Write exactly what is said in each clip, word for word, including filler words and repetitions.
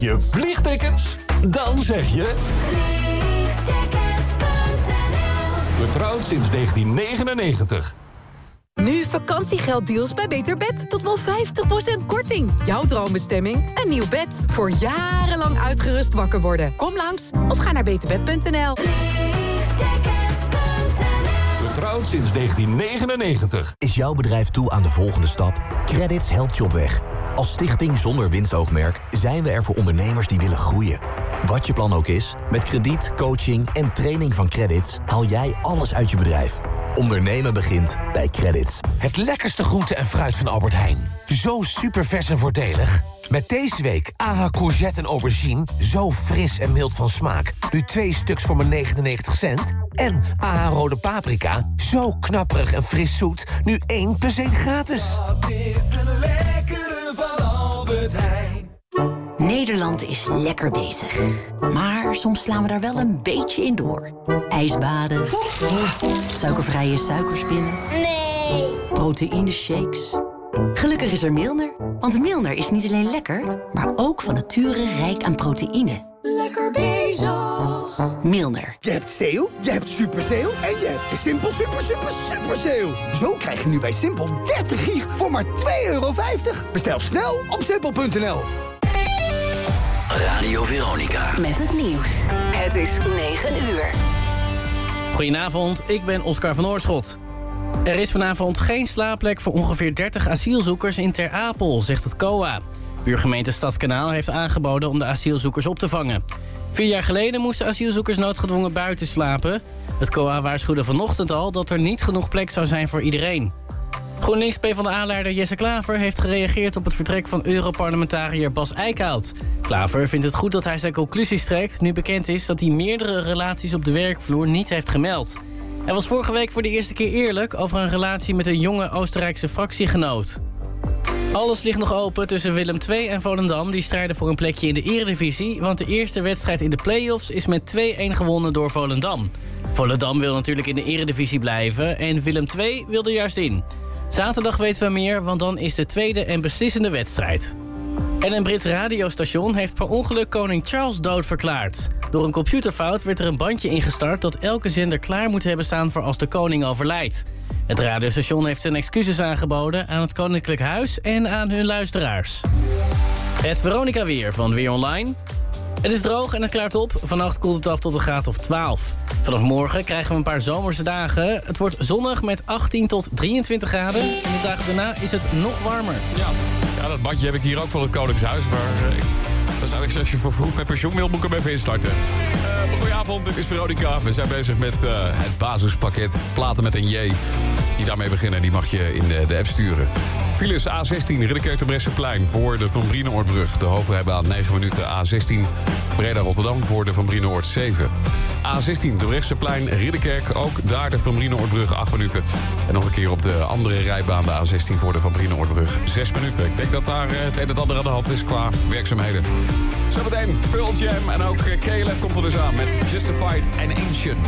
je vliegtickets? Dan zeg je... vliegtickets punt n l. Vertrouwd sinds negentien negenennegentig. Nu vakantiegelddeals bij Beter Bed. Tot wel vijftig procent korting. Jouw droombestemming? Een nieuw bed. Voor jarenlang uitgerust wakker worden. Kom langs of ga naar beterbed punt n l. vliegtickets punt n l. Vertrouwd sinds negentien negenennegentig. Is jouw bedrijf toe aan de volgende stap? Credits helpt je op weg. Als stichting zonder winstoogmerk zijn we er voor ondernemers die willen groeien. Wat je plan ook is, met krediet, coaching en training van Credits haal jij alles uit je bedrijf. Ondernemen begint bij Credits. Het lekkerste groente en fruit van Albert Heijn. Zo super vers en voordelig. Met deze week A H courgette en aubergine. Zo fris en mild van smaak. Nu twee stuks voor maar negenennegentig cent. En A H rode paprika. Zo knapperig en fris zoet. Nu één plus één gratis. Dat is het lekkere van Albert Heijn. Nederland is lekker bezig. Maar soms slaan we daar wel een beetje in door. Ijsbaden. Suikervrije suikerspinnen. Nee. Proteïneshakes. Gelukkig is er Milner. Want Milner is niet alleen lekker, maar ook van nature rijk aan proteïne. Lekker bezig. Milner. Je hebt sale, je hebt super sale en je hebt de Simpel super super super sale. Zo krijg je nu bij Simpel dertig gig voor maar twee euro vijftig. Bestel snel op simpel punt n l. Radio Veronica. Met het nieuws. Het is negen uur. Goedenavond, ik ben Oscar van Oorschot. Er is vanavond geen slaapplek voor ongeveer dertig asielzoekers in Ter Apel, zegt het C O A. Buurgemeente Stadskanaal heeft aangeboden om de asielzoekers op te vangen. Vier jaar geleden moesten asielzoekers noodgedwongen buiten slapen. Het C O A waarschuwde vanochtend al dat er niet genoeg plek zou zijn voor iedereen. GroenLinks PvdA-leider Jesse Klaver heeft gereageerd op het vertrek van Europarlementariër Bas Eickhout. Klaver vindt het goed dat hij zijn conclusies trekt, nu bekend is dat hij meerdere relaties op de werkvloer niet heeft gemeld. Hij was vorige week voor de eerste keer eerlijk over een relatie met een jonge Oostenrijkse fractiegenoot. Alles ligt nog open tussen Willem twee en Volendam. Die strijden voor een plekje in de Eredivisie, want de eerste wedstrijd in de play-offs is met twee-een gewonnen door Volendam. Volendam wil natuurlijk in de Eredivisie blijven en Willem twee wil er juist in. Zaterdag weten we meer, want dan is de tweede en beslissende wedstrijd. En een Brits radiostation heeft per ongeluk koning Charles dood verklaard. Door een computerfout werd er een bandje ingestart dat elke zender klaar moet hebben staan voor als de koning overlijdt. Het radiostation heeft zijn excuses aangeboden aan het Koninklijk Huis en aan hun luisteraars. Het Veronica weer van Weer Online. Het is droog en het klaart op. Vannacht koelt het af tot een graad of twaalf. Vanaf morgen krijgen we een paar zomerse dagen. Het wordt zonnig met achttien tot drieëntwintig graden. En de dagen daarna is het nog warmer. Ja, ja dat badje heb ik hier ook van het Koningshuis. Maar uh, ik, dat is eigenlijk als je voor vroeg met pensioen wil, moet ik hem even instarten. Uh, goedenavond, dit is Veronica. We zijn bezig met uh, het basispakket. Platen met een J. Die daarmee beginnen, die mag je in de, de app sturen. Files A zestien, Ridderkerk de Bresseplein voor de Van Brienoordbrug. De hoofdrijbaan negen minuten. A zestien, Breda-Rotterdam voor de Van Brienoord zeven. A zestien, de Bresseplein, Ridderkerk. Ook daar de Van Brienoordbrug acht minuten. En nog een keer op de andere rijbaan, de A zestien voor de Van Brienoordbrug zes minuten. Ik denk dat daar het een en ander aan de hand is qua werkzaamheden. Zometeen Pearl Jam en ook K L F komt er dus aan met Justified and Ancient.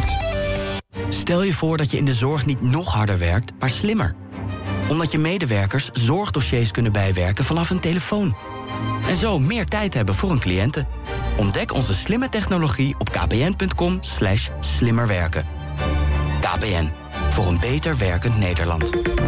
Stel je voor dat je in de zorg niet nog harder werkt, maar slimmer. Omdat je medewerkers zorgdossiers kunnen bijwerken vanaf hun telefoon. En zo meer tijd hebben voor hun cliënten. Ontdek onze slimme technologie op kpn.com slash slimmerwerken. K P N, voor een beter werkend Nederland.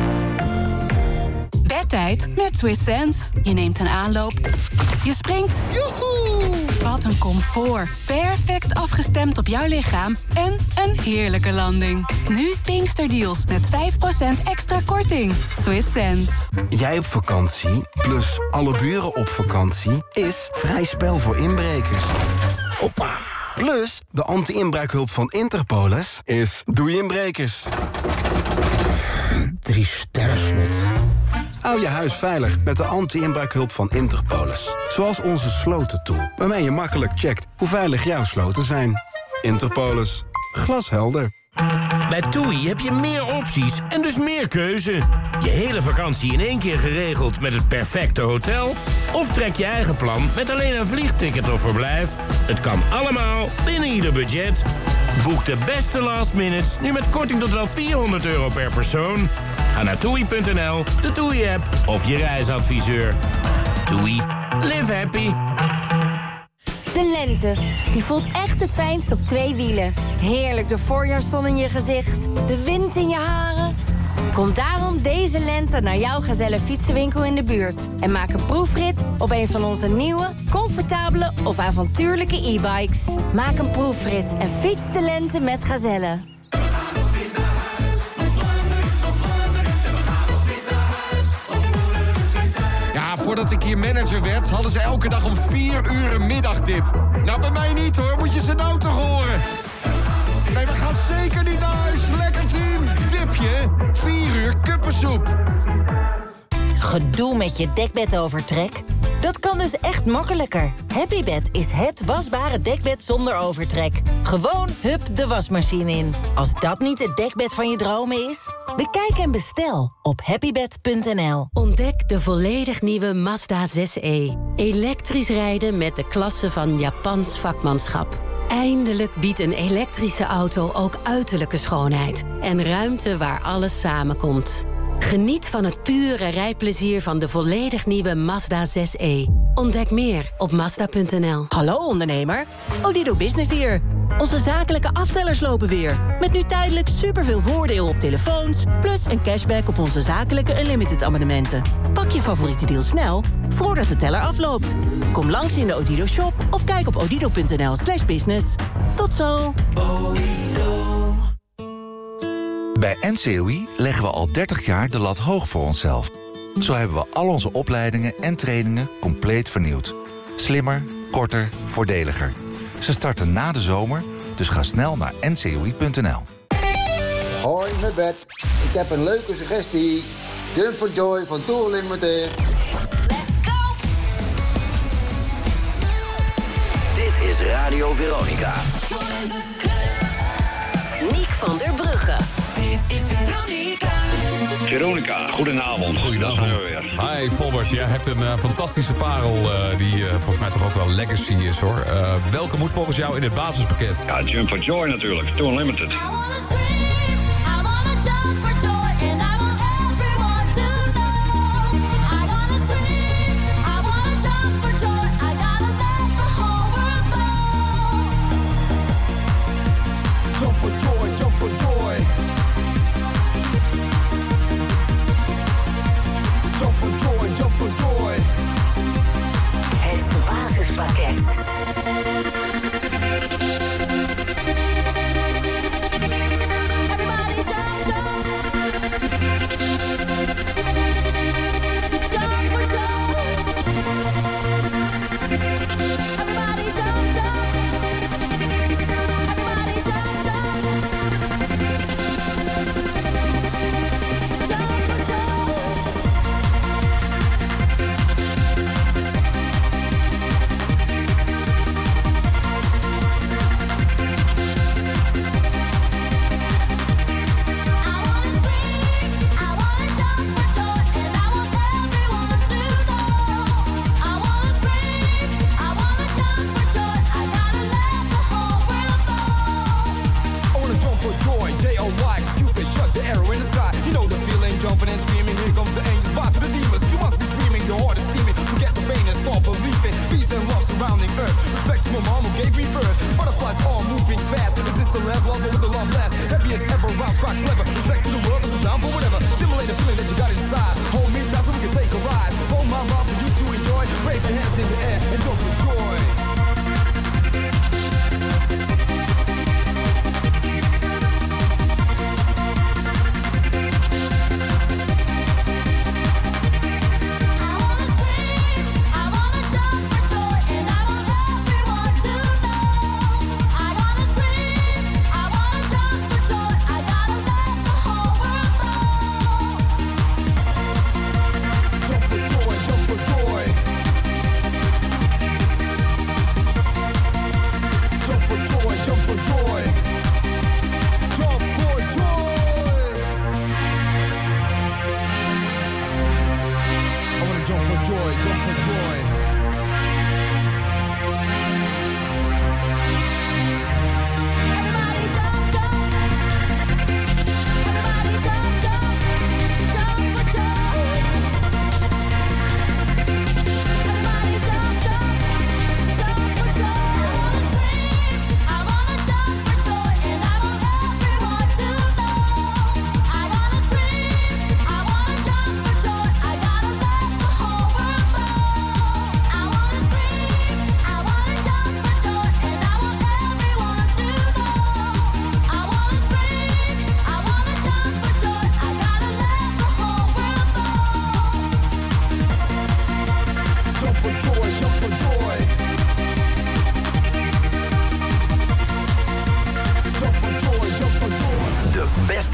Bedtijd met Swiss Sense. Je neemt een aanloop. Je springt. Joehoe! Wat een comfort. Perfect afgestemd op jouw lichaam. En een heerlijke landing. Nu Pinksterdeals met vijf procent extra korting. Swiss Sense. Jij op vakantie, plus alle buren op vakantie, is vrij spel voor inbrekers. Hoppa! Plus, de anti-inbraakhulp van Interpolis is doei inbrekers. Drie sterren slot. Hou je huis veilig met de anti-inbraakhulp van Interpolis. Zoals onze slotentool, waarmee je makkelijk checkt hoe veilig jouw sloten zijn. Interpolis. Glashelder. Bij TUI heb je meer opties en dus meer keuze. Je hele vakantie in één keer geregeld met het perfecte hotel? Of trek je eigen plan met alleen een vliegticket of verblijf? Het kan allemaal binnen ieder budget. Boek de beste last minutes nu met korting tot wel vierhonderd euro per persoon. Ga naar toei punt n l, de TUI-app of je reisadviseur. TUI. Live happy. De lente, die voelt echt het fijnst op twee wielen. Heerlijk de voorjaarszon in je gezicht, de wind in je haren. Kom daarom deze lente naar jouw Gazelle fietsenwinkel in de buurt. En maak een proefrit op een van onze nieuwe, comfortabele of avontuurlijke e-bikes. Maak een proefrit en fiets de lente met Gazelle. Ja, voordat ik hier manager werd, hadden ze elke dag om vier uur een middagdip. Nou, bij mij niet hoor, moet je ze nou toch horen. Nee, we gaan zeker niet naar huis. Lekker team. Dipje, vier uur kuppensoep. Gedoe met je dekbedovertrek? Dat kan dus echt makkelijker. Happybed is het wasbare dekbed zonder overtrek. Gewoon hup de wasmachine in. Als dat niet het dekbed van je dromen is, bekijk en bestel op happybed punt n l. Ontdek de volledig nieuwe Mazda zes e. Elektrisch rijden met de klasse van Japans vakmanschap. Eindelijk biedt een elektrische auto ook uiterlijke schoonheid en ruimte waar alles samenkomt. Geniet van het pure rijplezier van de volledig nieuwe Mazda zes e. Ontdek meer op mazda punt n l. Hallo ondernemer, Odido Business hier. Onze zakelijke aftellers lopen weer. Met nu tijdelijk superveel voordeel op telefoons, plus een cashback op onze zakelijke unlimited abonnementen. Pak je favoriete deal snel, voordat de teller afloopt. Kom langs in de Odido shop of kijk op odido punt n l slash business. Tot zo. Bij N C O I leggen we al dertig jaar de lat hoog voor onszelf. Zo hebben we al onze opleidingen en trainingen compleet vernieuwd. Slimmer, korter, voordeliger. Ze starten na de zomer, dus ga snel naar n c o i punt n l. Hoi, met Bert. Ik heb een leuke suggestie. Jump for Joy van Tour Limited. Dit is Radio Veronica. Niek van der Brugge. Dit is Veronica. Veronica, goedenavond. Goedenavond. Hi, Volbert. Jij hebt een uh, fantastische parel uh, die uh, volgens mij toch ook wel legacy is, hoor. Uh, welke moet volgens jou in het basispakket? Ja, Jump for Joy natuurlijk. Tour Unlimited. Het basispakket.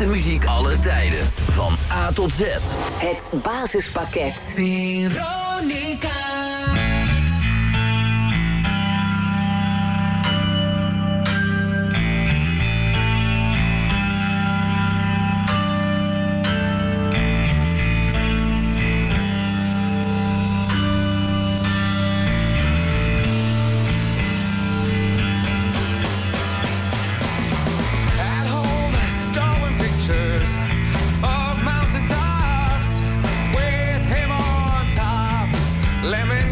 beste muziek aller tijden. Van A tot Z. Het basispakket. Veronica. Lemon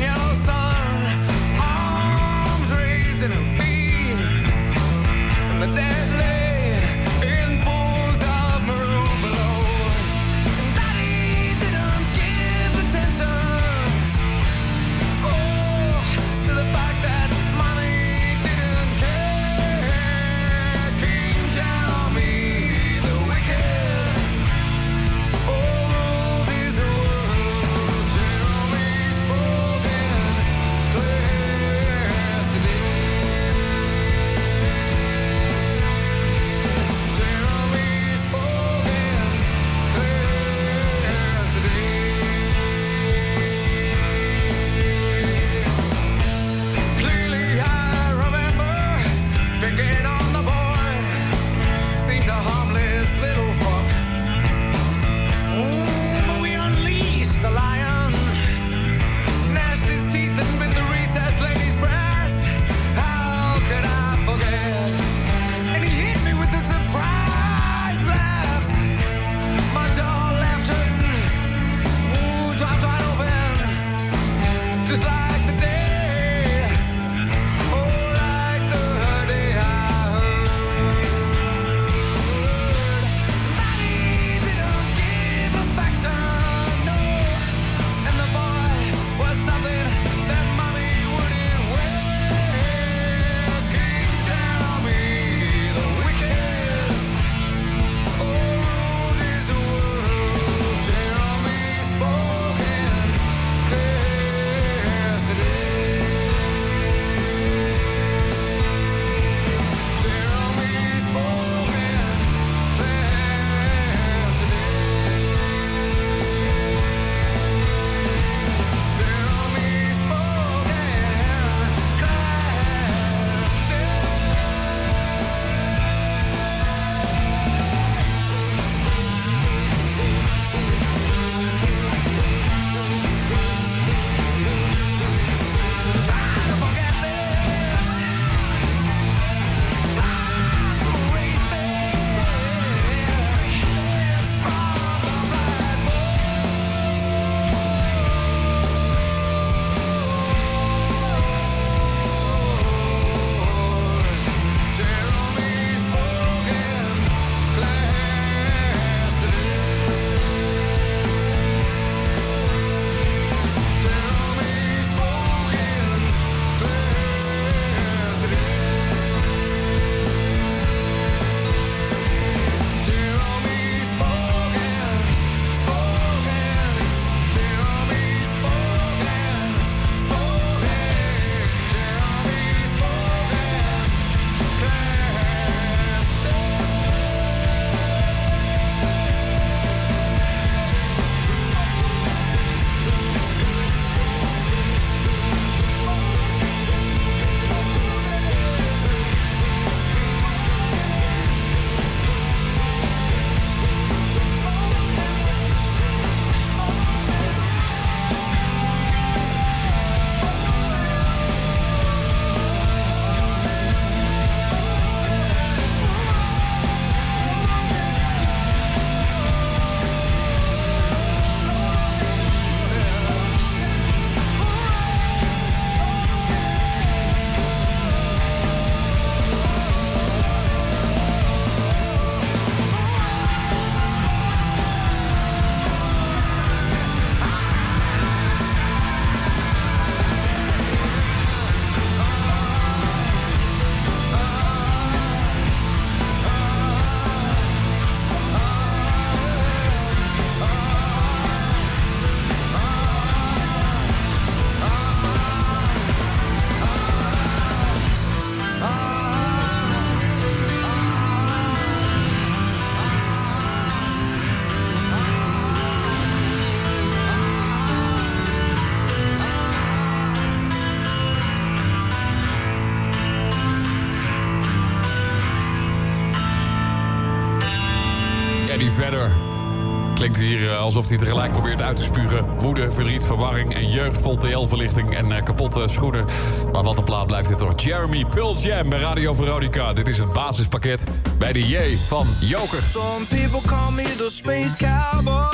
Eddie Vedder. Klinkt hier uh, alsof hij tegelijk probeert uit te spugen. Woede, verdriet, verwarring en jeugd vol T L-verlichting en uh, kapotte schoenen. Maar wat een plaat blijft dit toch. Jeremy, Pearl Jam bij Radio Veronica. Dit is het basispakket bij de J van Joker. Some people call me the space cowboy.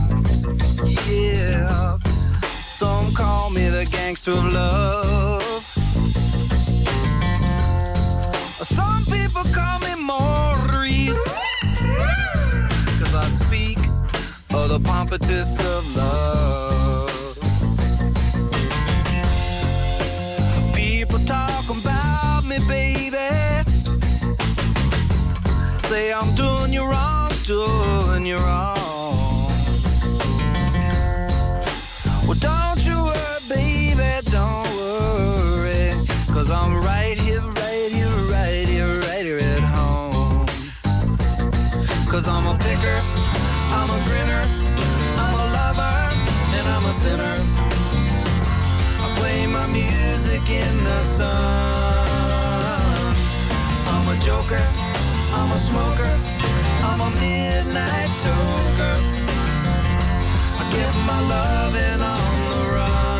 Yeah. Some call me the gangster of love. Some people call me Maurice. Cause I speak of the pompatus of love. People talk about me, baby. Say I'm doing you wrong, doing you wrong. Well, don't you worry, baby, don't worry. Cause I'm right here, right here, right here, right here at home. Cause I'm a picker, I'm a grinner, I'm a lover, and I'm a sinner. I play my music in the sun. I'm a joker, I'm a smoker, I'm a midnight toker. I give my loving on the run.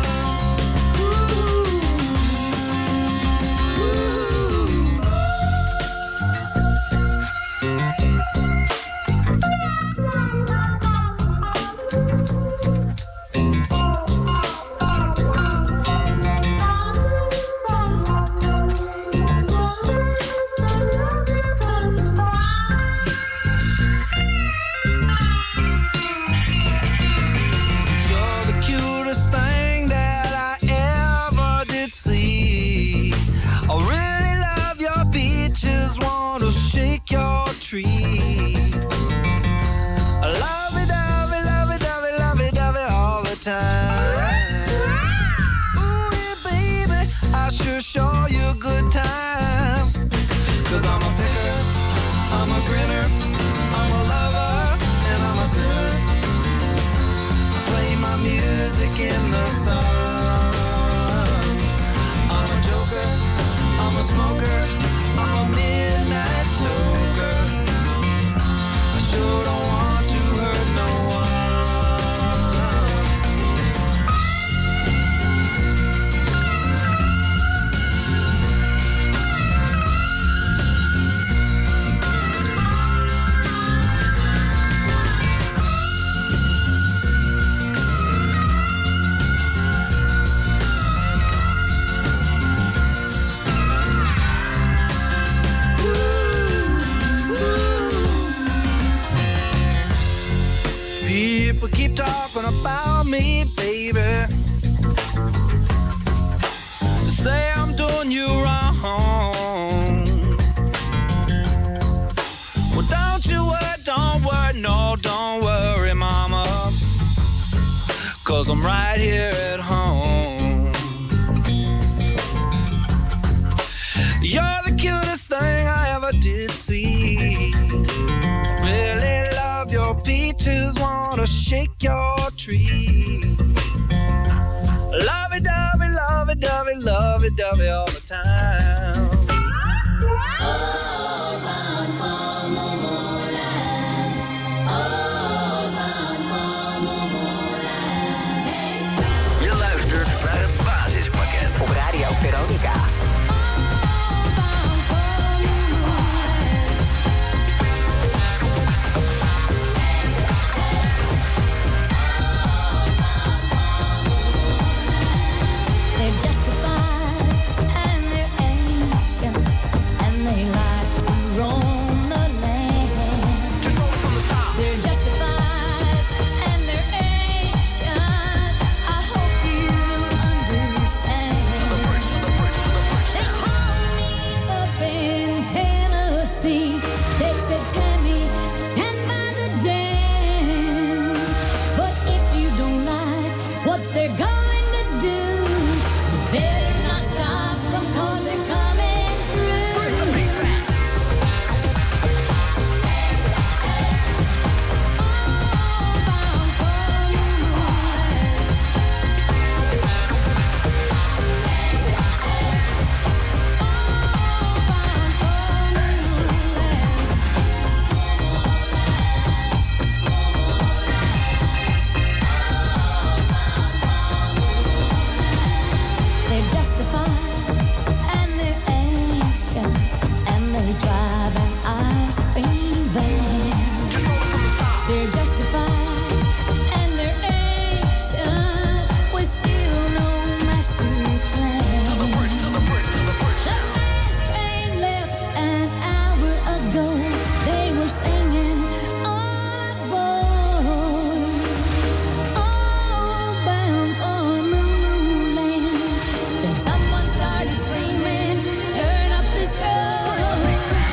Tree. I love it, love it, love it, love it, love it, love it all the time. Ooh, yeah, baby, I sure show you a good time. Cause I'm a picker, I'm a grinner, I'm a lover, and I'm a sinner. I play my music in the sun. I'm a joker, I'm a smoker, I'm a midnight toker. I sure don't want to hurt no one. People keep talking about me, baby. Say I'm doing you wrong. Well, don't you worry, don't worry, no, don't worry, mama. Cause I'm right here at home. You're the cutest thing I ever did see. Really love your peaches, wanna shake your tree. Love it, dovey, love it, dovey, love it, dovey all the time. All bound for Momoland. All bound for Momoland. Je luistert naar het basispakket op Radio Veronica. They're justified and they're angry. They drive an ice cream van. They're justified and they're ancient with still no master plan. The last train left an hour ago. They were singing on board, all bound for Moonland. Then someone started screaming, turn up the strobe.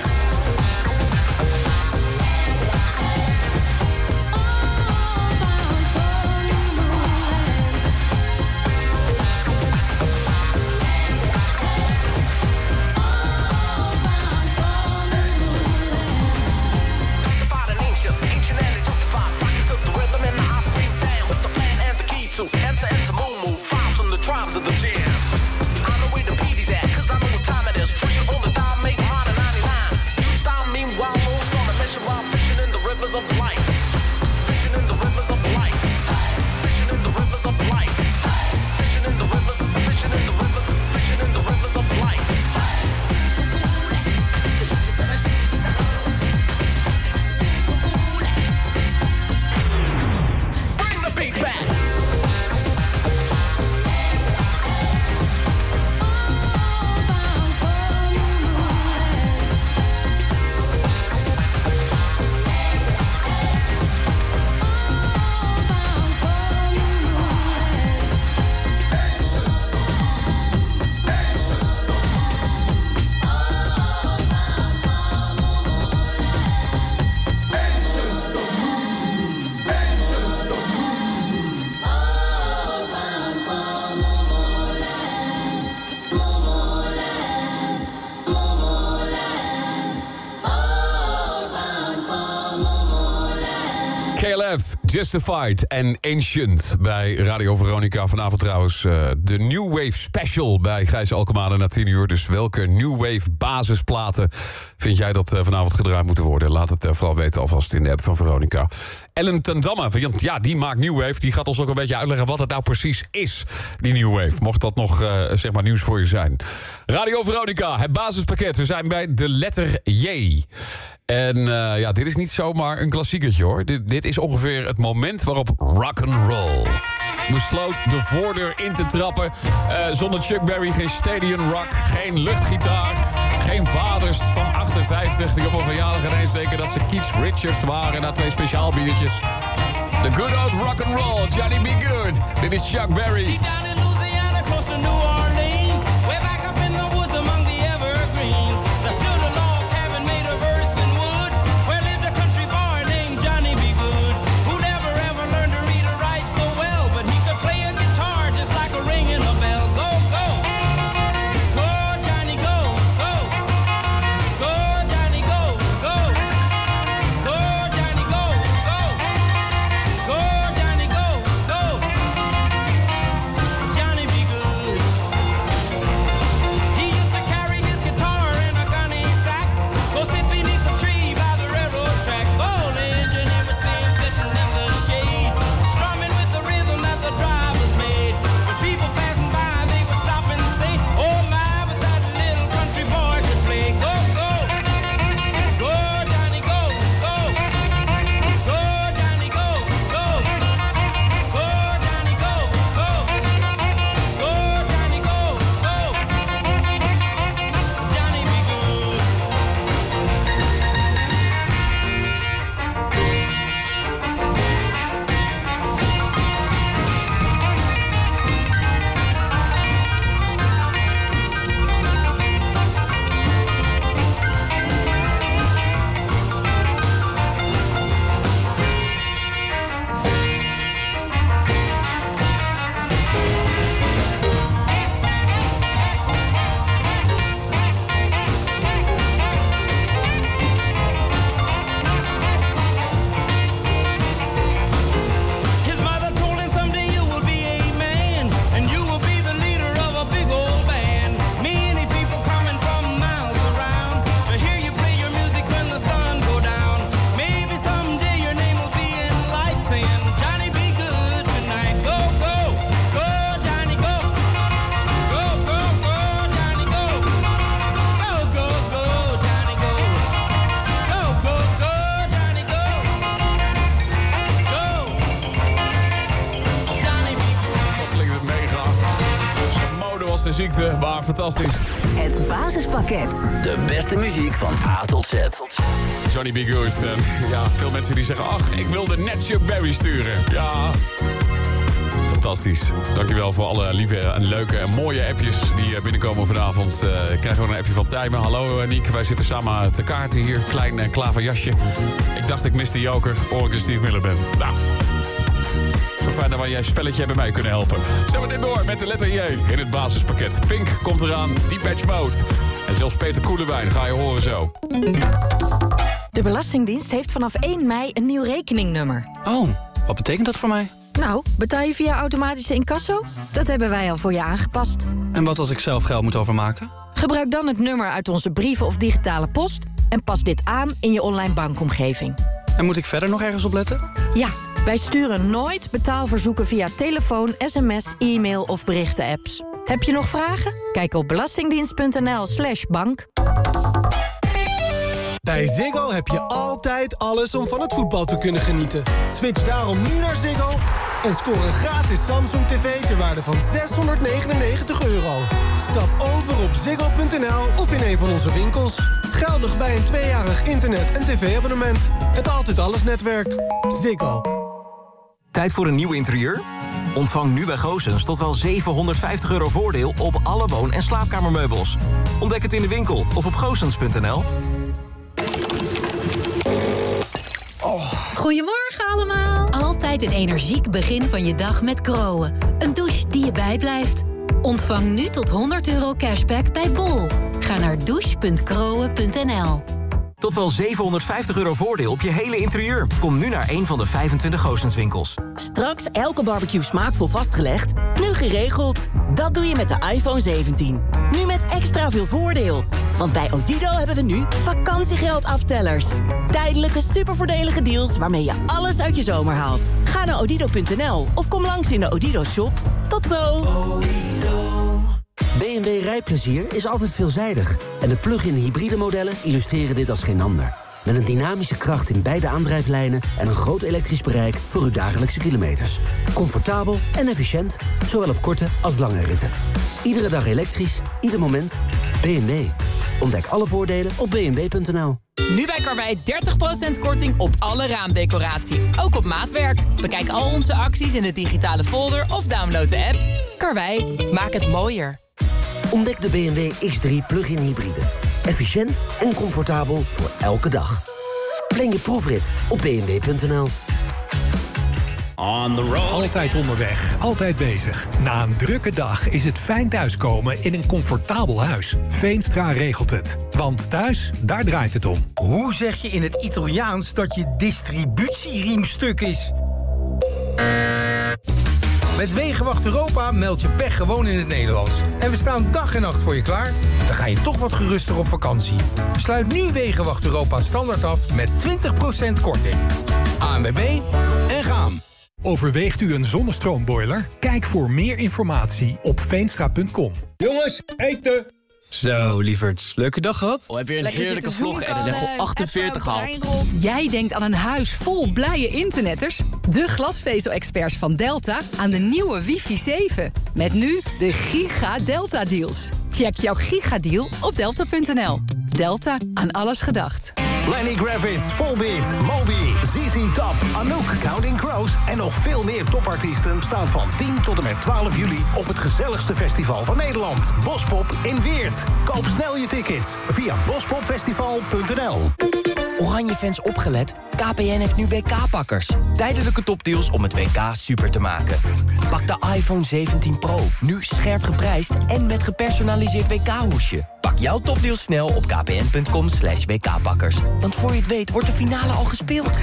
K L F, Justified en Ancient bij Radio Veronica. Vanavond trouwens uh, de New Wave Special bij Gijs Alkemade na tien uur. Dus welke New Wave basisplaten vind jij dat uh, vanavond gedraaid moeten worden? Laat het uh, vooral weten alvast in de app van Veronica. Ellen ten Damme, want ja, die maakt New Wave. Die gaat ons ook een beetje uitleggen wat het nou precies is, die New Wave. Mocht dat nog uh, zeg maar nieuws voor je zijn. Radio Veronica, het basispakket. We zijn bij de letter J. En uh, ja, dit is niet zomaar een klassiekertje, hoor. Dit, dit is ongeveer het moment waarop rock'n'roll besloot de voordeur in te trappen. Uh, zonder Chuck Berry geen stadion rock, geen luchtgitaar, geen vaders van achtenvijftig... die op een verjaardag ineens denken dat ze Keith Richards waren na twee speciaal biertjes. The good old rock'n'roll, Johnny B. Good. Dit is Chuck Berry. Deep down in Louisiana, close to New Orleans, way back up in the woods among the evergreens, there stood a log cabin made of earth and wood, where lived a country boy named Johnny B. Good, who never ever learned to read or write so well, but he could play a guitar just like a ringing a bell. Go, go, go, Johnny, go, go, go, Johnny, go, go, go, Johnny, go, go, go, Johnny, go, go, Johnny B. Good. drukte, maar fantastisch. Het basispakket. De beste muziek van A tot Z. Johnny B. Good. En ja, veel mensen die zeggen, ach, ik wilde net Chuck Berry sturen. Ja, fantastisch. Dankjewel voor alle lieve en leuke en mooie appjes die binnenkomen vanavond. Uh, ik krijg ook een appje van Tijmen. Hallo uh, Niek, wij zitten samen te kaarten hier. Klein uh, klaverjasje. Ik dacht ik miste Joker, or ik de Steve Miller ben. Nou, zo fijn dat wij jij spelletje bij mij kunnen helpen. Zijn we dit door met de letter J in het basispakket. Pink komt eraan, Deep Edge Mode. En zelfs Peter Koelewijn ga je horen zo. De Belastingdienst heeft vanaf één mei een nieuw rekeningnummer. Oh, wat betekent dat voor mij? Nou, betaal je via automatische incasso? Dat hebben wij al voor je aangepast. En wat als ik zelf geld moet overmaken? Gebruik dan het nummer uit onze brieven of digitale post en pas dit aan in je online bankomgeving. En moet ik verder nog ergens op letten? Ja, wij sturen nooit betaalverzoeken via telefoon, sms, e-mail of berichten-apps. Heb je nog vragen? Kijk op belastingdienst.nl slash bank. Bij Ziggo heb je altijd alles om van het voetbal te kunnen genieten. Switch daarom nu naar Ziggo en scoor een gratis Samsung tv ter waarde van zeshonderdnegenennegentig euro. Stap over op ziggo punt n l of in een van onze winkels. Geldig bij een tweejarig internet- en tv-abonnement. Het Altijd Alles netwerk. Ziggo. Tijd voor een nieuw interieur? Ontvang nu bij Goossens tot wel zevenhonderdvijftig euro voordeel op alle woon- en slaapkamermeubels. Ontdek het in de winkel of op goossens punt n l. Oh. Goedemorgen allemaal. Altijd een energiek begin van je dag met Groen. Een douche die je bijblijft. Ontvang nu tot honderd euro cashback bij Bol. Ga naar douche punt groen punt n l. Tot wel zevenhonderdvijftig euro voordeel op je hele interieur. Kom nu naar een van de vijfentwintig Goossens winkels. Straks elke barbecue smaakvol vastgelegd. Nu geregeld. Dat doe je met de iPhone zeventien. Nu met extra veel voordeel. Want bij Odido hebben we nu vakantiegeld aftellers. Tijdelijke supervoordelige deals waarmee je alles uit je zomer haalt. Ga naar odido punt n l of kom langs in de Odido shop. Tot zo! B en W rijplezier is altijd veelzijdig. En de plug-in hybride modellen illustreren dit als geen ander. Met een dynamische kracht in beide aandrijflijnen en een groot elektrisch bereik voor uw dagelijkse kilometers. Comfortabel en efficiënt, zowel op korte als lange ritten. Iedere dag elektrisch, ieder moment. B en W. Ontdek alle voordelen op b n w punt n l. Nu bij Karwei dertig procent korting op alle raamdecoratie. Ook op maatwerk. Bekijk al onze acties in de digitale folder of download de app. Karwei, maak het mooier. Ontdek de B en W X drie plug-in hybride. Efficiënt en comfortabel voor elke dag. Plan je proefrit op b n w punt n l. On the road. Altijd onderweg, altijd bezig. Na een drukke dag is het fijn thuiskomen in een comfortabel huis. Veenstra regelt het. Want thuis, daar draait het om. Hoe zeg je in het Italiaans dat je distributieriem stuk is? Met Wegenwacht Europa meld je pech gewoon in het Nederlands. En we staan dag en nacht voor je klaar. Dan ga je toch wat geruster op vakantie. Sluit nu Wegenwacht Europa standaard af met twintig procent korting. A N W B en gaan. Overweegt u een zonnestroomboiler? Kijk voor meer informatie op veenstra punt com. Jongens, eten! Zo, lieverds. Leuke dag gehad? Oh, heb je een heerlijke vlog en een level achtenveertig gehaald. Jij denkt aan een huis vol blije internetters? De glasvezel-experts van Delta aan de nieuwe wifi zeven. Met nu de Giga Delta Deals. Check jouw Giga-deal op delta punt n l. Delta, aan alles gedacht. Lenny Kravitz, Volbeat, Moby, Z Z Top, Anouk, Counting Crows en nog veel meer topartiesten staan van tien tot en met twaalf juli op het gezelligste festival van Nederland, Bospop in Weert. Koop snel je tickets via bospopfestival punt n l. Oranje-fans opgelet, K P N heeft nu W K-pakkers. Tijdelijke topdeals om het W K super te maken. Pak de iPhone zeventien Pro, nu scherp geprijsd en met gepersonaliseerd W K-hoesje. Pak jouw topdeals snel op kpn punt com slash w k pakkers. Want voor je het weet wordt de finale al gespeeld.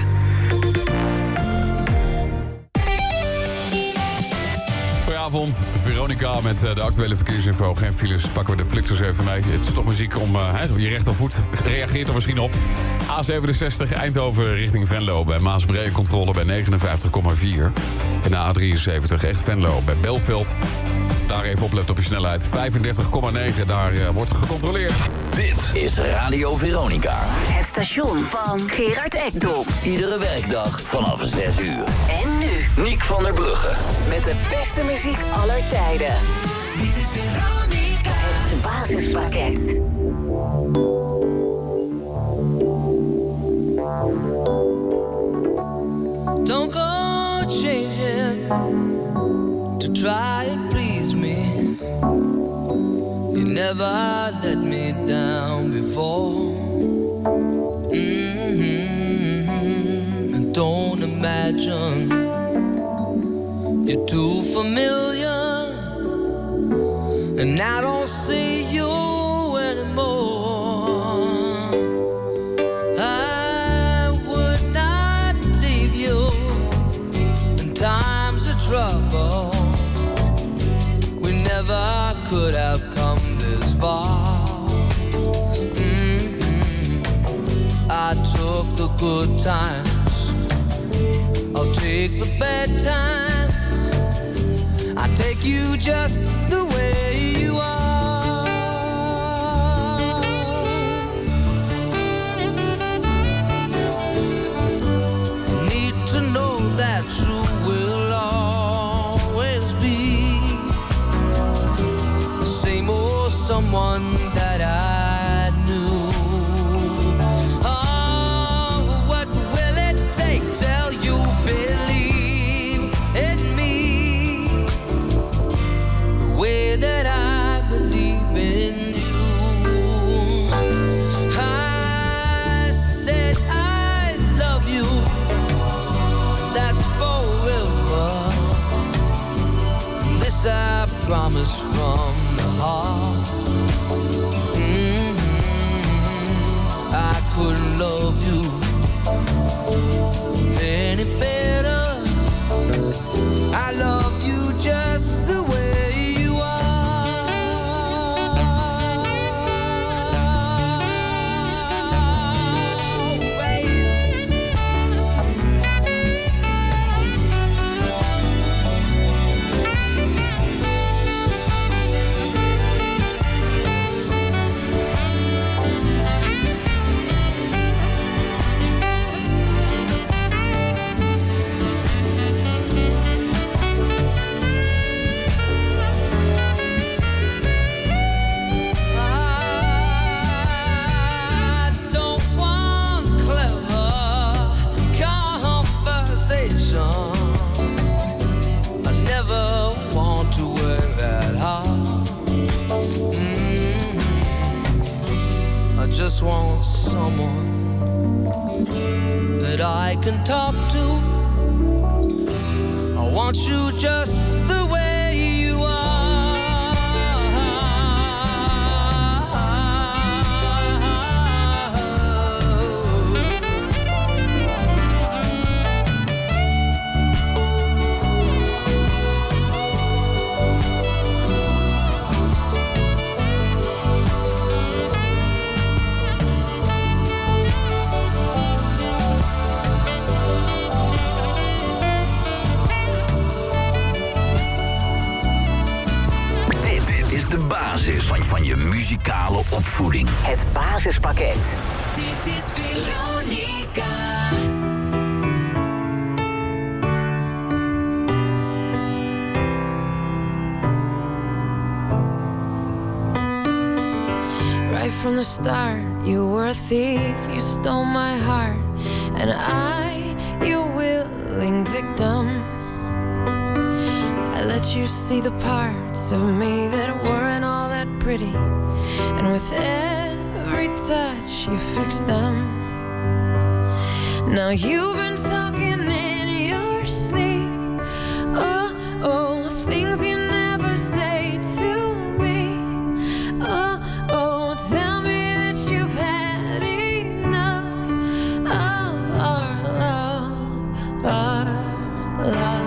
Goedenavond, Veronica met de actuele verkeersinfo. Geen files, pakken we de flitsers even mee. Het is toch muziek om uh, je rechtervoet. Reageert er misschien op. A zevenenzestig Eindhoven richting Venlo. Bij Maasbree controle bij negenenvijftig komma vier. En de A drieënzeventig echt Venlo bij Belveld. Daar even opletten op je snelheid. vijfendertig komma negen, daar uh, wordt gecontroleerd. Dit is Radio Veronica. Het station van Gerard Ekdom. Iedere werkdag vanaf zes uur. En nu Niek van der Brugge. met de beste muziek aller tijden. Dit is Veronica. basispakket. Don't go changing to try and please me. You never let me down before. Mm-hmm. And don't imagine you're too familiar, and I don't see you anymore. I would not leave you in times of trouble. We never could have come this far. Mm-hmm. I took the good times, I'll take the bad times. I take you just the way you are. Need to know that you will always be the same old someone that I knew. Oh, what will it take till you believe in me the way that I believe in you? I said I love you, that's forever. This I promise from the heart. Mm-hmm. I couldn't love you any better. I love you just the way you are. I don't want clever conversation. I never want to work that hard. Mm-hmm. I just want someone that I can talk to. I want you just the way you are. Dit is de basis van, van je muzikale opvoeding. Het basispakket. Dit is Veronica. Right from the start, you were a thief, you stole my heart, and I, your willing victim. I let you see the parts of me that weren't all that pretty, and with every touch you fixed them. Now you've been talking in your sleep, oh, oh, things you never say to me. Oh, oh, tell me that you've had enough of our love, our love.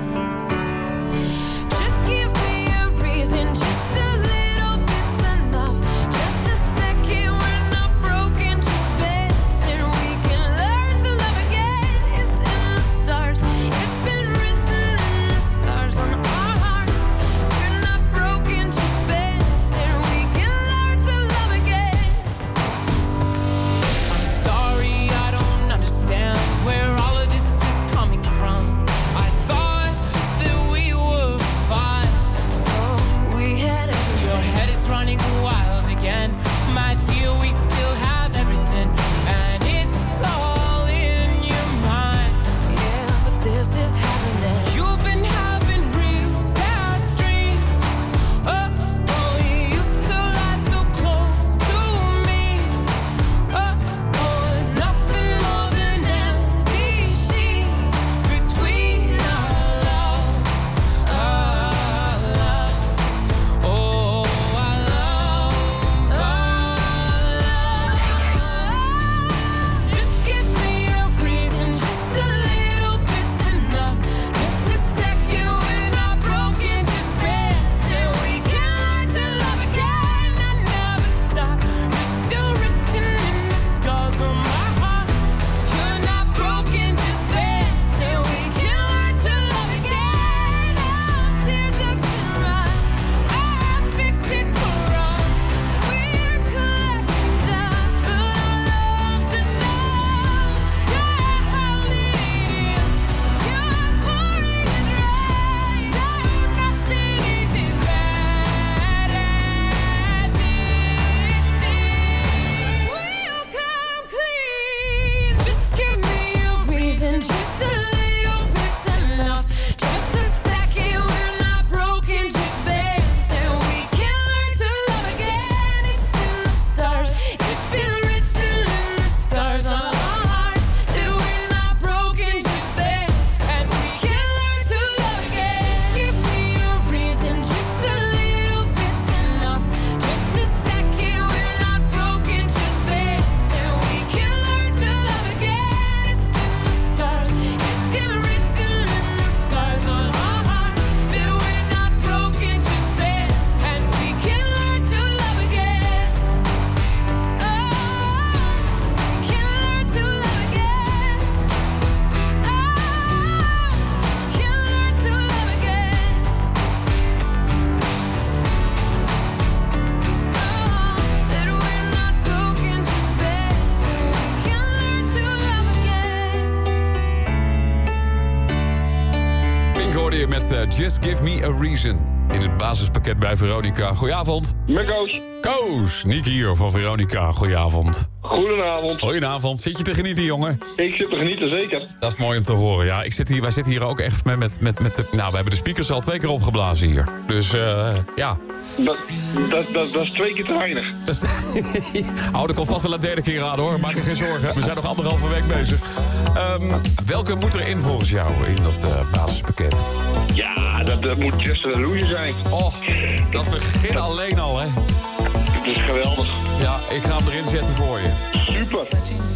Just give me a reason, just a little bit's enough. Just a second, we're not broken, just bends, and we can learn to love again. It's in the stars, it's been written in the scars on met uh, Just Give Me a Reason. In het basispakket bij Veronica. Goedenavond. Met Koos. Koos, Nick hier van Veronica. Goedenavond. Goedenavond. Goedenavond. Zit je te genieten, jongen? Ik zit te genieten, zeker. Dat is mooi om te horen, ja. Ik zit hier, wij zitten hier ook echt met, met, met, met de... Nou, we hebben de speakers al twee keer opgeblazen hier. Dus, uh, ja. Dat, dat, dat, dat is twee keer te weinig. Hou, dat komt vast wel een derde keer aan, hoor. Maak je geen zorgen. We zijn nog anderhalve week bezig. Um, welke moet er in volgens jou in dat uh, basispakket? Ja, dat, dat moet Just an Illusion zijn. Oh, dat begint alleen al, hè. Het is geweldig. Ja, ik ga hem erin zetten voor je. Super.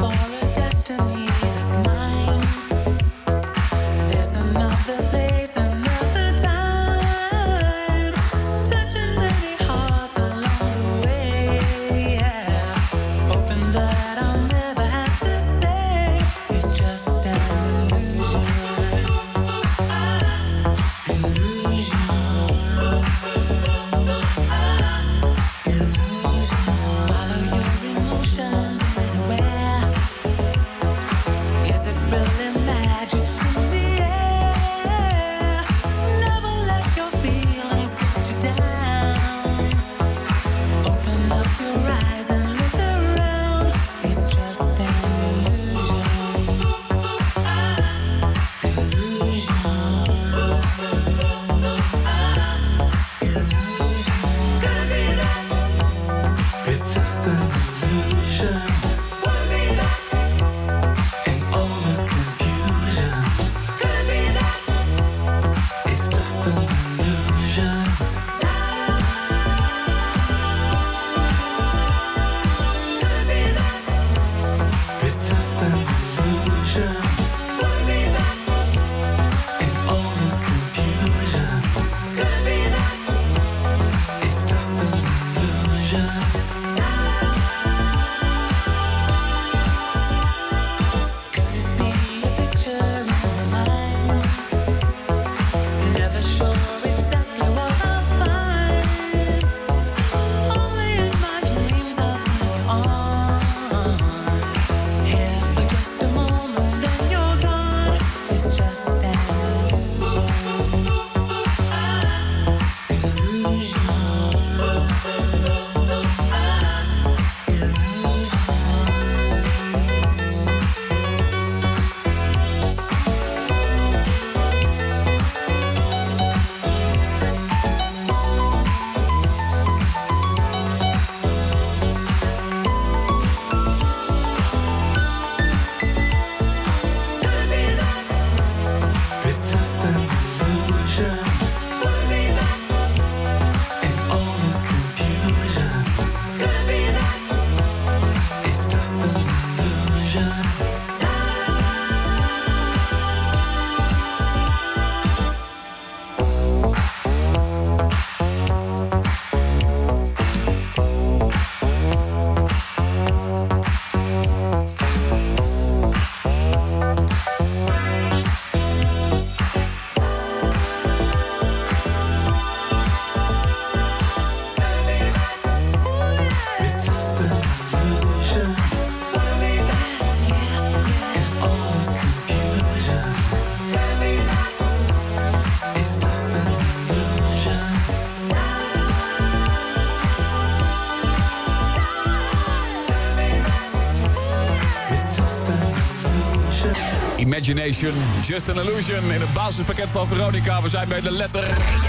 Imagination, Just an Illusion in het basispakket van Veronica. We zijn bij de letter...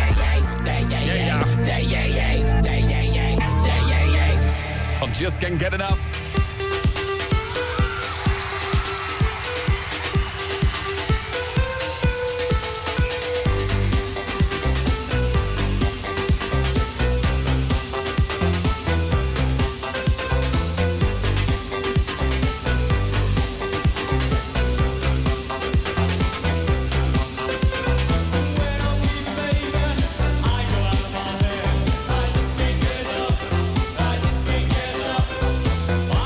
Van Just Can't Get Enough. I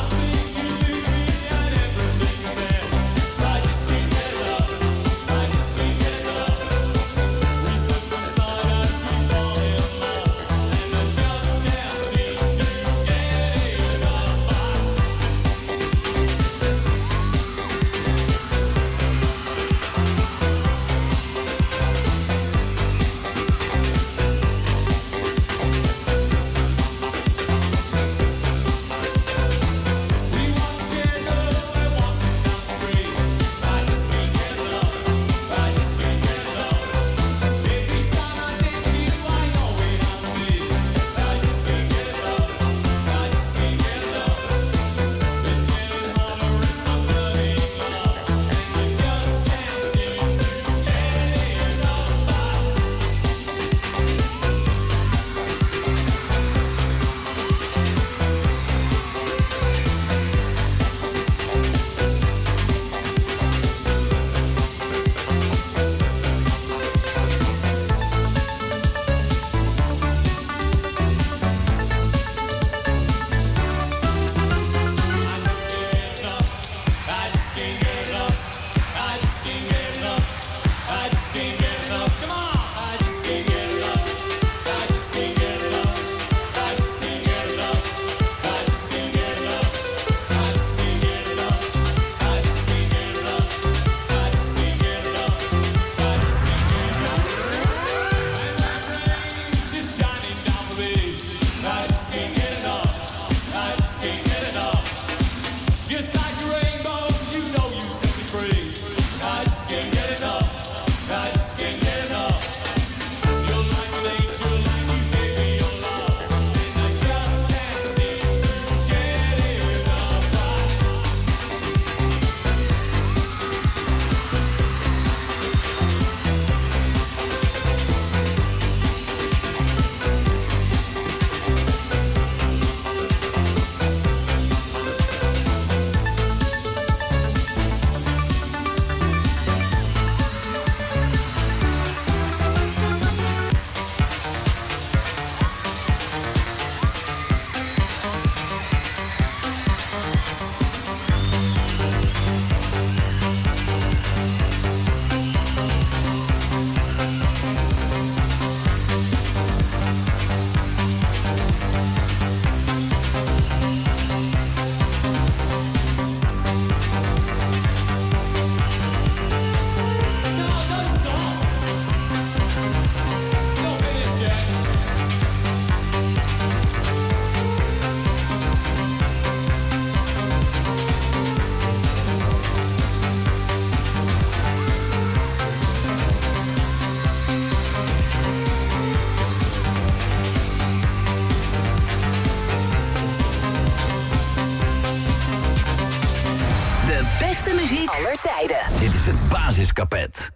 beste muziek aller tijden. Dit is het basispakket.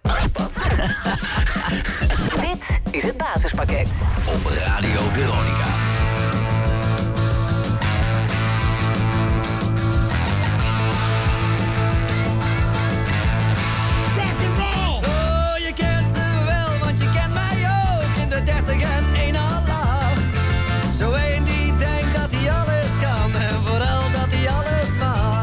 Dit is het basispakket. Op Radio Veronica. Oh, je kent ze wel, want je kent mij ook. In de dertig en één al lach. Zo één die denkt dat hij alles kan. En vooral dat hij alles mag.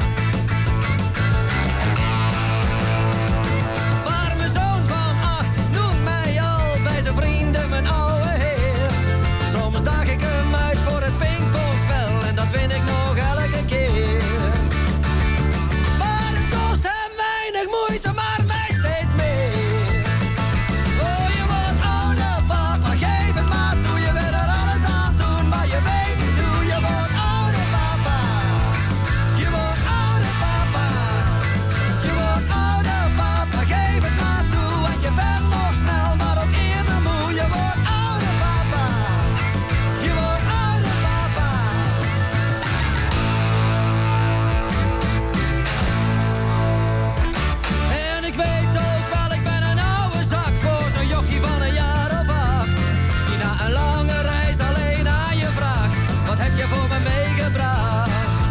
Warme zoon van acht noemt mij al bij zijn vrienden mijn oude heer. Soms daag ik hem uit voor het pingpongspel. En dat win ik nog elke keer. Maar het kost hem weinig moeite, maar mij steeds meer. Oh, je wordt ouder, papa, geef het maar toe. Je wil er alles aan doen, maar je weet niet hoe. Je wordt ouder, papa. Je wordt ouder, papa. Je wordt ouder, papa, geef het maar toe. Want je bent nog snel, maar ook eerder moe. Je wordt ouder, papa. Je wordt ouder, papa. En ik weet ook wel, ik ben een oude zak voor zo'n jochie van een jaar of acht. Die na een lange reis alleen aan je vraagt: wat heb je voor me meegebracht?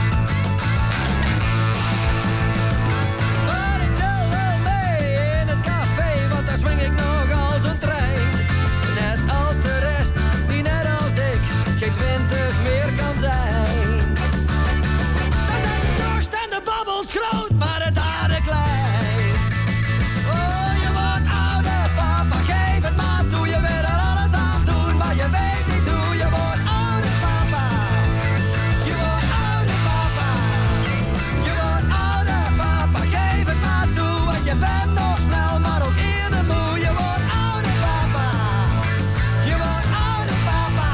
Maar ik tel wel mee in het café, want daar swing ik nog als een trein. Net als de rest, die net als ik geen twintig meer kan zijn. Daar zijn de dorst en de babbels groot, maar het aarde klein. Oh, je wordt ouder, papa, geef het maar toe. Je wil er alles aan doen, maar je weet niet hoe. Je wordt ouder, papa. Je wordt ouder, papa. Je wordt ouder, papa, geef het maar toe. Want je bent nog snel, maar ook eerder moe. Je wordt ouder, papa. Je wordt ouder, papa.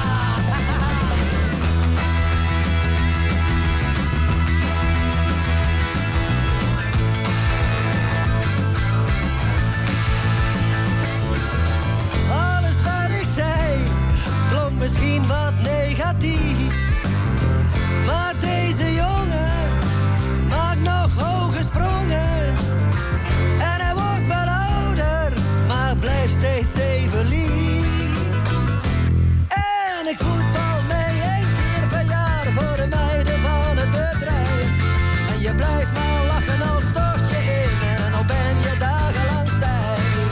Alles wat ik zei klonk misschien wat negatief. Maar deze jongen maakt nog hoge sprongen. En hij wordt wel ouder, maar blijft steeds even lief. En ik voetbal mee één keer per jaar voor de meiden van het bedrijf. En je blijft maar lachen als stort je in. En al ben je dagenlang stijf.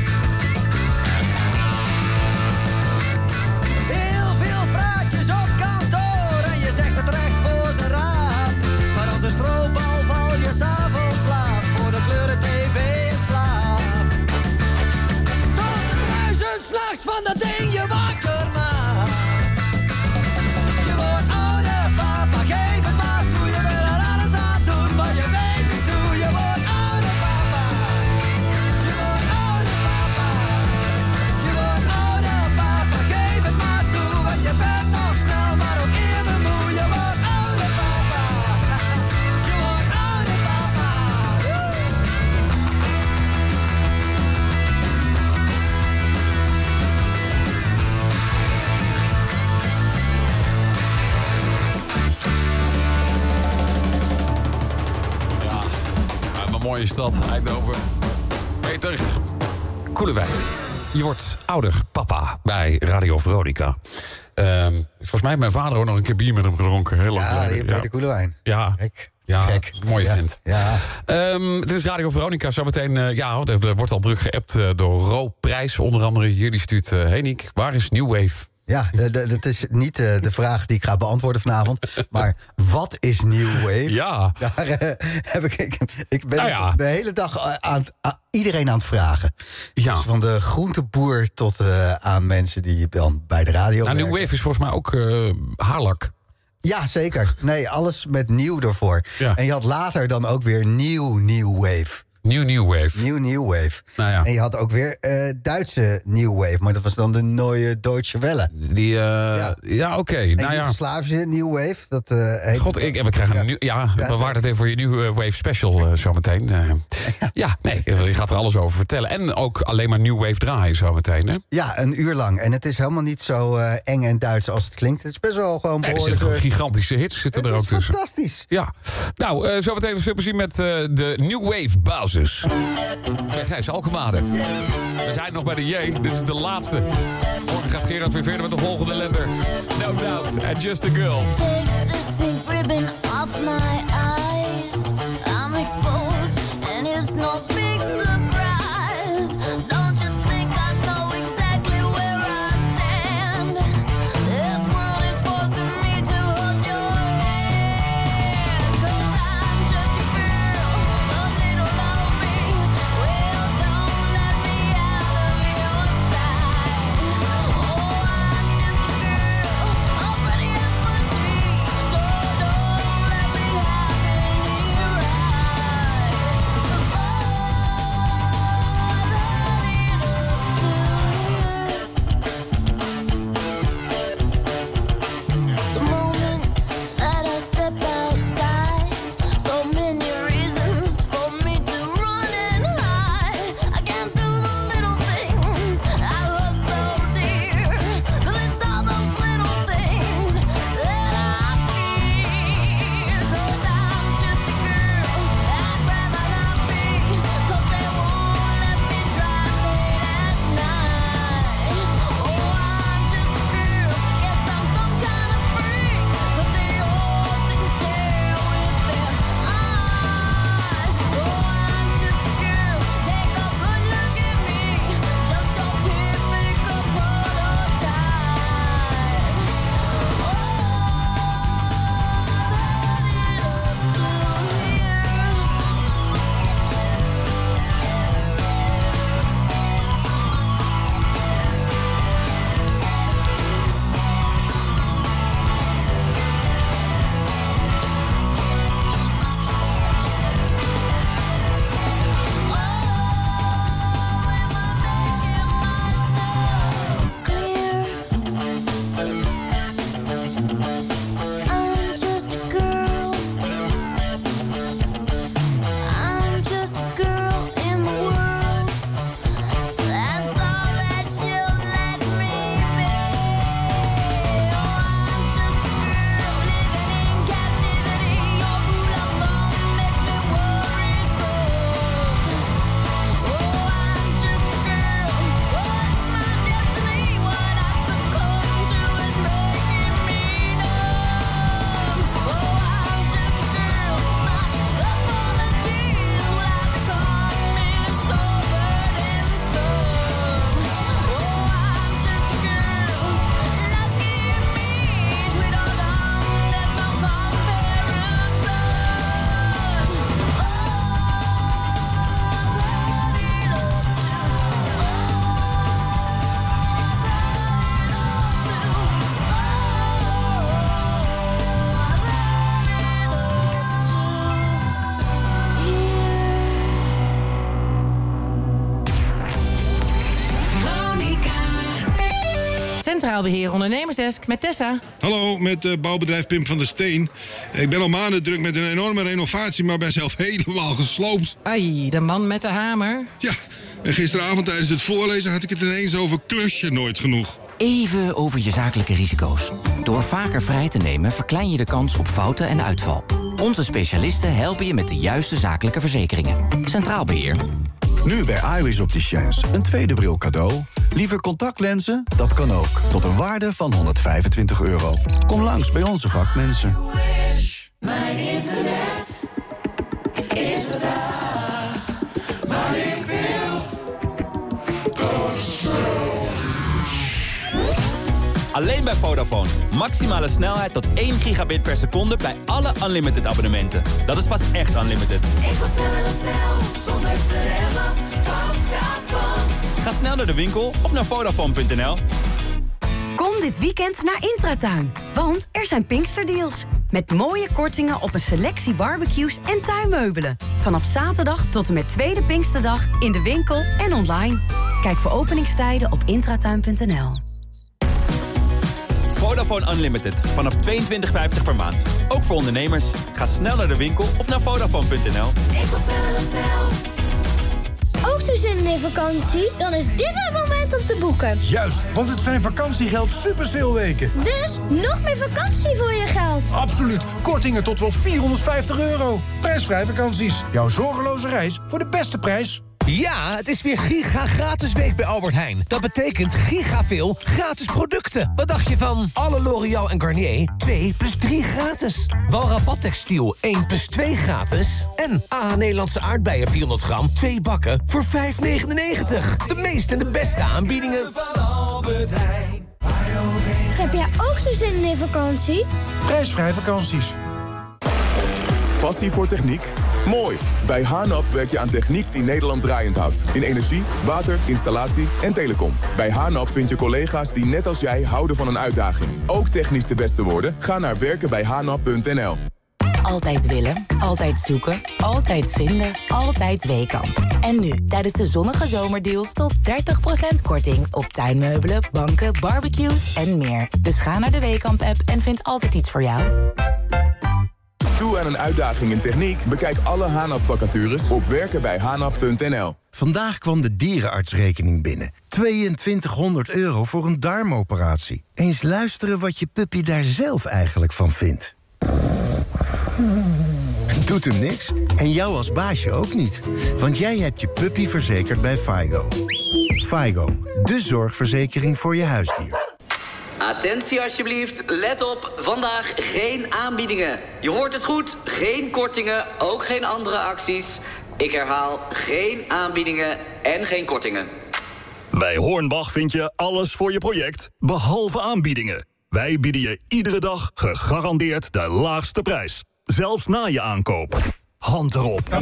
Heel veel praatjes op kantoor en je zegt het recht voor zijn raap. Maar als een stroopbal val je s'avonds laat voor de kleuren tv in slaap. Tot de duizend s'nachts van dat ding je wakker maakt. Je wordt ouder, papa, geef het maar toe. Je wil er alles aan doen, maar je weet niet hoe. Je wordt ouder, papa. Je wordt ouder, papa. Je wordt ouder, papa, geef het maar toe. Want je bent nog snel, maar ook eerder moe. Je wordt ouder, papa. Je wordt ouder, papa. Uit mijn mooie stad, Eindhoven. Peter Koelewijn. Je wordt ouder, papa, bij Radio Veronica. Ehm, volgens mij heeft mijn vader ook nog een keer bier met hem gedronken. Heel lang Ja, geleden. die Peter Koelewijn. Ja, Gek. ja, Gek. mooie Ja. vent. Ja. Ehm, dit is Radio Veronica. Zometeen, uh, ja, er, er wordt al druk geappt uh, door Ro Prijs. Onder andere hier, die stuurt... Uh, hey Niek, waar is New Wave? Ja, de- de- dat is niet uh, de vraag die ik ga beantwoorden vanavond. Maar wat is New Wave? Ja. Daar uh, heb ik, ik, ik ben Nou ja. de hele dag uh, aan, aan iedereen aan het vragen. Ja. Dus van de groenteboer tot uh, aan mensen die dan bij de radio Nou, New werken. Wave is volgens mij ook uh, haarlak. Ja, zeker. Nee, alles met nieuw ervoor. Ja. En je had later dan ook weer nieuw, New Wave. New New Wave. New New Wave. Nou ja. En je had ook weer uh, Duitse New Wave, maar dat was dan de Neue Deutsche Welle. Die, uh, ja, ja oké. Okay. En nou ja. Joegoslavische New Wave. Dat, uh, heet God, ik, we krijgen ja. een nieuw... Ja, ja bewaar het even voor je New Wave special uh, zometeen. Uh, ja. ja, nee, je gaat er alles over vertellen. En ook alleen maar New Wave draaien zometeen, hè? Ja, een uur lang. En het is helemaal niet zo uh, eng en Duits als het klinkt. Het is best wel gewoon behoorlijk... Nee, er zitten gewoon gigantische hits zitten er ook tussen. Fantastisch. Ja. Nou, uh, zometeen veel plezier met uh, de New Wave basis. Bij Gijs Alkemade. We zijn nog bij de J. Dit is de laatste. Morgen gaat Gerard weer verder met de volgende letter. No doubt. And just a girl. Take this pink ribbon off my eyes. I'm exposed and it's no big surprise. Don't you think I know exactly where I stand? This world is forcing me to hold your hand. 'Cause I'm just a girl, a little lonely. Well, don't let me out of your sight. Oh, I'm just a girl, already in my dreams. So don't let me have any rights. Oh, the moment that I step outside, so many reasons for me to run and hide. I can't do the little things I love so dear, 'cause it's all those little things that I fear. 'Cause I'm just a girl, I'd rather not be, 'cause they won't let me drive late at night. Oh, I'm just a girl, guess I'm some kind of freak, but they all sit and stare with their eyes. Oh, I'm just a girl, take a good look at me, just your typical prototype. Oh, I'm just a girl. I'm just a girl in the world. That's all that you'll let me be. Oh, I'm just a girl living in captivity. Your rule of law makes me worry so. Oh, I'm just a girl. What's my destiny? What I succumb to is making me numb. Oh, I'm just a girl. My apologies will have become me sobered and stung. Oh, I'm just a girl. Lucky in me, sweet or dumb, there's no comparison. Centraal Beheer Ondernemersdesk met Tessa. Hallo, met uh, bouwbedrijf Pim van der Steen. Ik ben al maanden druk met een enorme renovatie, maar ben zelf helemaal gesloopt. Ai, de man met de hamer. Ja, en gisteravond tijdens het voorlezen had ik het ineens over klusje nooit genoeg. Even over je zakelijke risico's. Door vaker vrij te nemen verklein je de kans op fouten en uitval. Onze specialisten helpen je met de juiste zakelijke verzekeringen. Centraal Beheer. Nu bij Iris Opticiens een tweede bril cadeau. Liever contactlenzen? Dat kan ook. Tot een waarde van honderdvijfentwintig euro. Kom langs bij onze vakmensen. Mijn internet is traag, maar ik wil Alleen bij Vodafone. Maximale snelheid tot één gigabit per seconde bij alle unlimited abonnementen. Dat is pas echt unlimited. Ik wil sneller dan snel, zonder te remmen. Vodafone. Ga snel naar de winkel of naar Vodafone punt n l. Kom dit weekend naar Intratuin. Want er zijn Pinksterdeals. Met mooie kortingen op een selectie barbecues en tuinmeubelen. Vanaf zaterdag tot en met tweede Pinksterdag in de winkel en online. Kijk voor openingstijden op intratuin punt n l. Vodafone Unlimited. Vanaf tweeëntwintig vijftig per maand. Ook voor ondernemers. Ga snel naar de winkel of naar vodafone punt n l. Ik wil snel, snel. Ook zo zin in vakantie? Dan is dit het moment om te boeken. Juist, want het zijn vakantiegeld super sale-weken. Dus nog meer vakantie voor je geld. Absoluut, kortingen tot wel vierhonderdvijftig euro. Prijsvrij vakanties. Jouw zorgeloze reis voor de beste prijs. Ja, het is weer Giga Gratis Week bij Albert Heijn. Dat betekent giga veel gratis producten. Wat dacht je van alle L'Oréal en Garnier twee plus drie gratis? Walrapat Textiel één plus twee gratis? En A H Nederlandse aardbeien vierhonderd gram, twee bakken voor vijf negenennegentig. De meeste en de beste aanbiedingen van Albert Heijn. Heb jij ook zo zin in vakantie? Prijsvrij vakanties. Passie voor techniek? Mooi! Bij Hanap werk je aan techniek die Nederland draaiend houdt. In energie, water, installatie en telecom. Bij Hanap vind je collega's die net als jij houden van een uitdaging. Ook technisch de beste worden? Ga naar werken bij hanap punt n l. Altijd willen, altijd zoeken, altijd vinden, altijd Weekamp. En nu, tijdens de zonnige zomerdeals tot dertig procent korting op tuinmeubelen, banken, barbecues en meer. Dus ga naar de Weekamp-app en vind altijd iets voor jou. Toe aan een uitdaging in techniek? Bekijk alle Hanap-vacatures op werken bij hanap punt n l. Vandaag kwam de dierenartsrekening binnen. tweeëntwintighonderd euro voor een darmoperatie. Eens luisteren wat je puppy daar zelf eigenlijk van vindt. Doet hem niks. En jou als baasje ook niet. Want jij hebt je puppy verzekerd bij Faigo. Faigo, de zorgverzekering voor je huisdier. Attentie alsjeblieft, let op, vandaag geen aanbiedingen. Je hoort het goed, geen kortingen, ook geen andere acties. Ik herhaal, geen aanbiedingen en geen kortingen. Bij Hornbach vind je alles voor je project, behalve aanbiedingen. Wij bieden je iedere dag gegarandeerd de laagste prijs. Zelfs na je aankoop. Hand erop.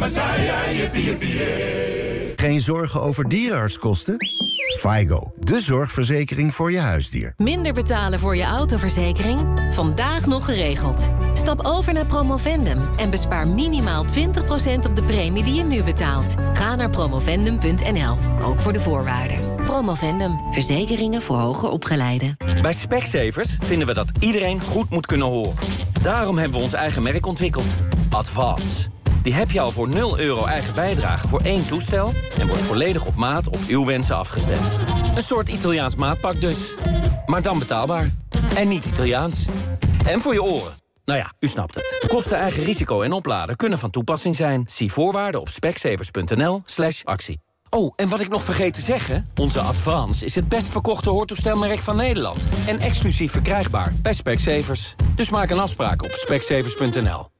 Geen zorgen over dierenartskosten? Faigo, de zorgverzekering voor je huisdier. Minder betalen voor je autoverzekering? Vandaag nog geregeld. Stap over naar Promovendum en bespaar minimaal twintig procent op de premie die je nu betaalt. Ga naar promovendum punt n l, ook voor de voorwaarden. Promovendum, verzekeringen voor hoger opgeleiden. Bij Specsavers vinden we dat iedereen goed moet kunnen horen. Daarom hebben we ons eigen merk ontwikkeld. Advance. Die heb je al voor nul euro eigen bijdrage voor één toestel en wordt volledig op maat op uw wensen afgestemd. Een soort Italiaans maatpak dus. Maar dan betaalbaar. En niet Italiaans. En voor je oren. Nou ja, u snapt het. Kosten, eigen risico en opladen kunnen van toepassing zijn. Zie voorwaarden op specsavers punt n l slash actie. Oh, en wat ik nog vergeet te zeggen. Onze Advance is het best verkochte hoortoestelmerk van Nederland. En exclusief verkrijgbaar bij Specsavers. Dus maak een afspraak op specsavers punt n l.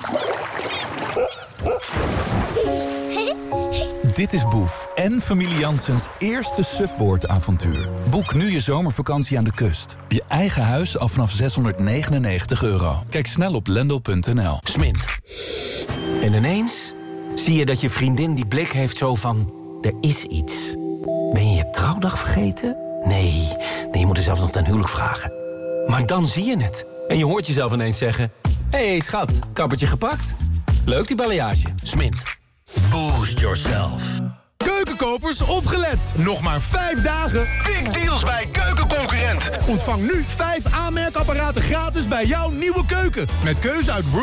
Dit is Boef en familie Janssens eerste subboardavontuur. Boek nu je zomervakantie aan de kust. Je eigen huis al vanaf zeshonderdnegenennegentig euro. Kijk snel op lendel punt n l. Smint. En ineens zie je dat je vriendin die blik heeft zo van... er is iets. Ben je je trouwdag vergeten? Nee, nee, je moet er zelfs nog ten huwelijk vragen. Maar dan zie je het. En je hoort jezelf ineens zeggen... hé hey, schat, kappertje gepakt? Leuk die balayage. Smint. Boost yourself. Keukenkopers, opgelet! Nog maar vijf dagen. Big deals bij Keukenconcurrent. Ontvang nu vijf aanmerkapparaten gratis bij jouw nieuwe keuken. Met keuze uit